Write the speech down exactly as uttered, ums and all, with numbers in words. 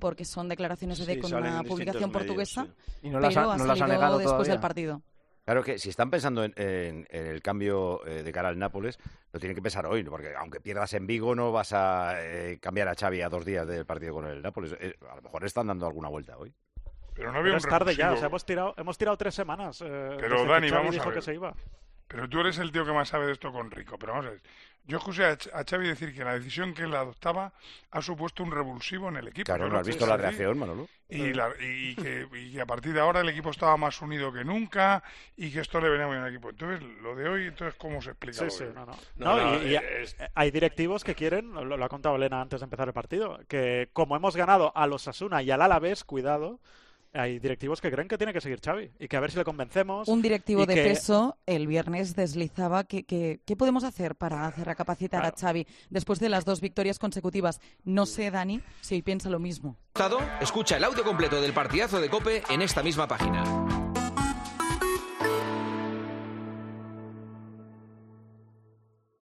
porque son declaraciones de Sí, Deco en salen una en publicación distintos portuguesa, medios, Y no las pero ha, ha no las ha salido negado después todavía. del partido. Claro que si están pensando en, en- en el cambio eh, de cara al Nápoles, lo tienen que pensar hoy, ¿no? Porque aunque pierdas en Vigo no vas a eh, cambiar a Xavi a dos días del partido con el Nápoles. Eh, a lo mejor están dando alguna vuelta hoy. Pero no había Pero un es tarde ya, revulsivo. o sea, hemos tirado, hemos tirado tres semanas. Eh, Pero, desde que Dani, Xavi vamos a dijo ver. que se iba. Pero tú eres el tío que más sabe de esto con Rico. Pero vamos a ver. Yo escuché a, Ch- a Xavi decir que la decisión que él adoptaba ha supuesto un revulsivo en el equipo. Claro, Yo ¿no has sé visto si la es así. reacción, Manolo? Y, la- y que, y que a partir de ahora el equipo estaba más unido que nunca y que esto le venía muy bien al equipo. Entonces, lo de hoy, entonces ¿cómo se explica? Sí, lo sí, de hoy? no, no. No, No, no, y, y es- hay directivos que quieren, lo, lo ha contado Elena antes de empezar el partido, que como hemos ganado a los Asuna y al Alavés, cuidado, hay directivos que creen que tiene que seguir Xavi y que a ver si le convencemos. Un directivo y de que- peso el viernes deslizaba que, que- ¿qué podemos hacer para hacer recapacitar Claro. a Xavi después de las dos victorias consecutivas? No sé, Dani, si piensa lo mismo. Escucha el audio completo del partidazo de COPE en esta misma página.